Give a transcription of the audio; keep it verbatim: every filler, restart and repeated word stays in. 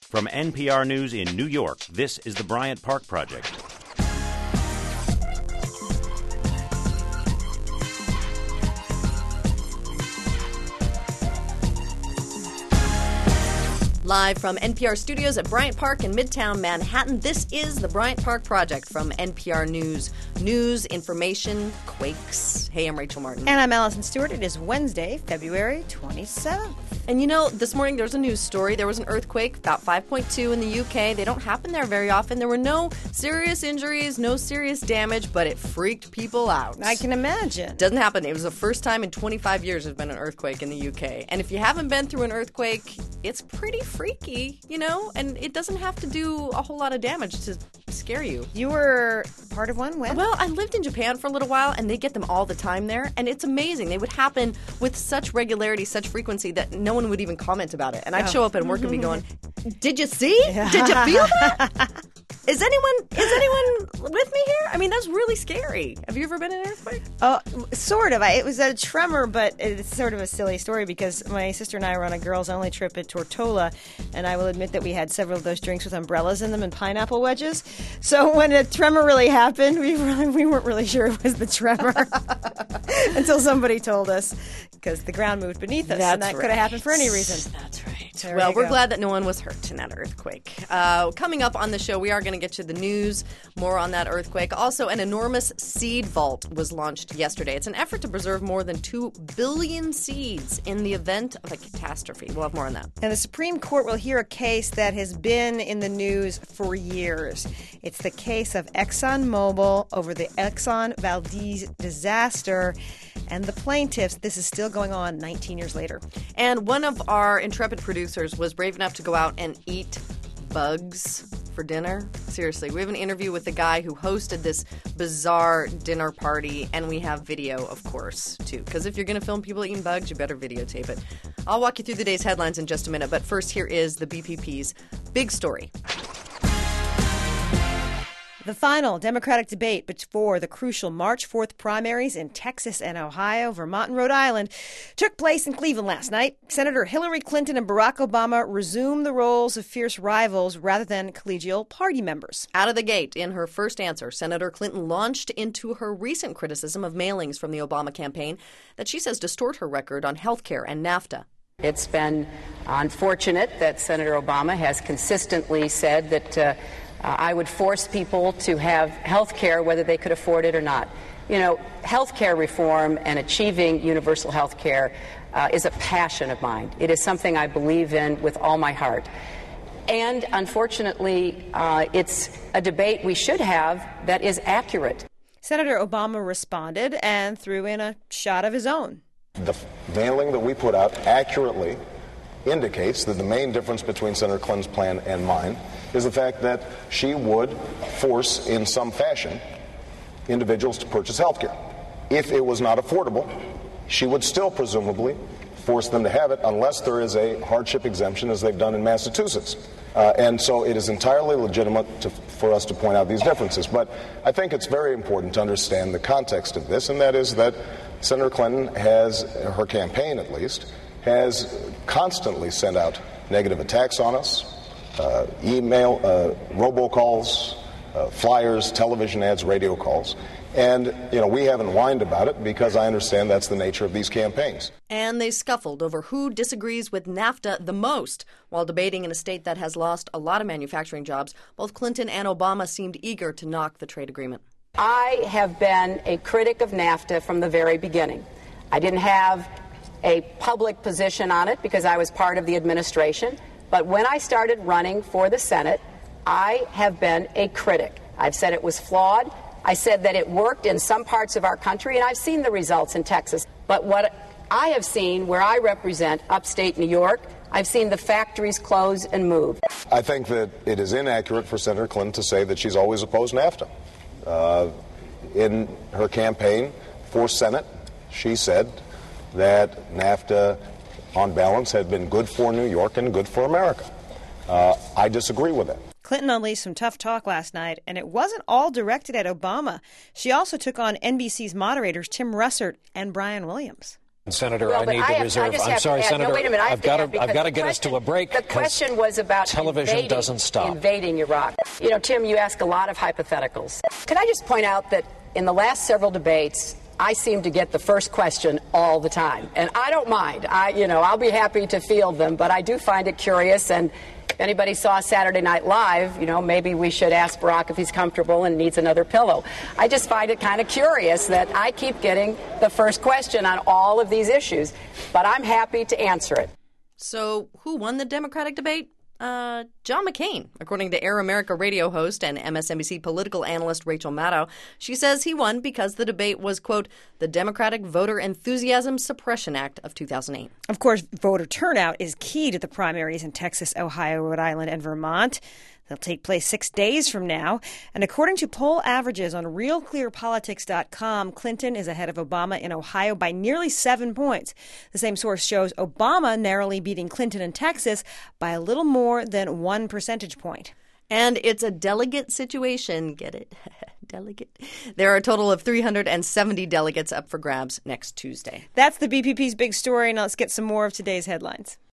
From N P R News in New York, this is the Bryant Park Project. Live from N P R studios at Bryant Park in Midtown Manhattan, this is the Bryant Park Project from N P R News. News, information, quakes. Hey, I'm Rachel Martin. And I'm Allison Stewart. It is Wednesday, February twenty-seventh. And you know, this morning there was a news story. There was an earthquake, about five point two in the U K. They don't happen there very often. There were no serious injuries, no serious damage, but it freaked people out. I can imagine. Doesn't happen. It was the first time in twenty-five years there's been an earthquake in the U K. And if you haven't been through an earthquake, it's pretty freaky, you know? And it doesn't have to do a whole lot of damage to scare you. You were part of one? When? Well, I lived in Japan for a little while, and they get them all the time there. And it's amazing. They would happen with such regularity, such frequency, that no one would even comment about it. And I'd oh. show up at work and be going, did you see? Did you feel that? Is anyone is anyone with me here? I mean, that's really scary. Have you ever been in an earthquake? Oh, sort of. I, it was a tremor, but it's sort of a silly story because my sister and I were on a girls-only trip at Tortola, and I will admit that we had several of those drinks with umbrellas in them and pineapple wedges. So when a tremor really happened, we really, we weren't really sure it was the tremor until somebody told us, because the ground moved beneath us, that's and that right. could have happened for any reason. That's right. There well, we we're go. glad that no one was hurt in that earthquake. Uh, coming up on the show, we are going to get you the news, more on that earthquake. Also, an enormous seed vault was launched yesterday. It's an effort to preserve more than two billion seeds in the event of a catastrophe. We'll have more on that. And the Supreme Court will hear a case that has been in the news for years. It's the case of ExxonMobil over the Exxon Valdez disaster. And the plaintiffs, this is still going on nineteen years later. And one of our intrepid producers was brave enough to go out and eat bugs for dinner. Seriously, we have an interview with the guy who hosted this bizarre dinner party, and we have video, of course, too. Because if you're going to film people eating bugs, you better videotape it. I'll walk you through the day's headlines in just a minute, but first, here is the B P P's big story. The final Democratic debate before the crucial March fourth primaries in Texas and Ohio, Vermont and Rhode Island took place in Cleveland last night. Senator Hillary Clinton and Barack Obama resumed the roles of fierce rivals rather than collegial party members. Out of the gate, in her first answer, Senator Clinton launched into her recent criticism of mailings from the Obama campaign that she says distort her record on health care and NAFTA. It's been unfortunate that Senator Obama has consistently said that uh, Uh, I would force people to have health care whether they could afford it or not. You know, health care reform and achieving universal health care uh, is a passion of mine. It is something I believe in with all my heart. And unfortunately, uh, it's a debate we should have that is accurate. Senator Obama responded and threw in a shot of his own. The mailing that we put out accurately indicates that the main difference between Senator Clinton's plan and mine is the fact that she would force, in some fashion, individuals to purchase health care. If it was not affordable, she would still presumably force them to have it unless there is a hardship exemption, as they've done in Massachusetts. Uh, and so it is entirely legitimate to, for us to point out these differences. But I think it's very important to understand the context of this, and that is that Senator Clinton has, her campaign at least, has constantly sent out negative attacks on us, uh, email, uh, robocalls, uh, flyers, television ads, radio calls. And, you know, we haven't whined about it because I understand that's the nature of these campaigns. And they scuffled over who disagrees with NAFTA the most. While debating in a state that has lost a lot of manufacturing jobs, both Clinton and Obama seemed eager to knock the trade agreement. I have been a critic of NAFTA from the very beginning. I didn't have a public position on it because I was part of the administration. But when I started running for the Senate, I have been a critic. I've said it was flawed. I said that it worked in some parts of our country, and I've seen the results in Texas. But what I have seen, where I represent upstate New York, I've seen the factories close and move. I think that it is inaccurate for Senator Clinton to say that she's always opposed NAFTA. Uh, in her campaign for Senate, she said that NAFTA, on balance, had been good for New York and good for America. Uh, I disagree with that. Clinton unleashed some tough talk last night, and it wasn't all directed at Obama. She also took on N B C's moderators Tim Russert and Brian Williams. Senator, Well, I but need I to have- I reserve. just I'm have to sorry, add- no, Senator. wait a minute, I have I've to got add, to. because I've got to the get us to a question- break. The 'cause question was about television invading, doesn't stop. invading Iraq. You know, Tim, you ask a lot of hypotheticals. Can I just point out that in the last several debates, I seem to get the first question all the time, and I don't mind. I, you know, I'll be happy to field them, but I do find it curious. And if anybody saw Saturday Night Live, you know, maybe we should ask Barack if he's comfortable and needs another pillow. I just find it kind of curious that I keep getting the first question on all of these issues, but I'm happy to answer it. So who won the Democratic debate? Uh, John McCain, according to Air America radio host and M S N B C political analyst Rachel Maddow. She says he won because the debate was, quote, the Democratic Voter Enthusiasm Suppression Act of two thousand eight. Of course, voter turnout is key to the primaries in Texas, Ohio, Rhode Island, and Vermont. They'll take place six days from now. And according to poll averages on real clear politics dot com, Clinton is ahead of Obama in Ohio by nearly seven points. The same source shows Obama narrowly beating Clinton in Texas by a little more than one percentage point. And it's a delegate situation. Get it? Delegate. There are a total of three hundred seventy delegates up for grabs next Tuesday. That's the B P P's big story. Now let's get some more of today's headlines.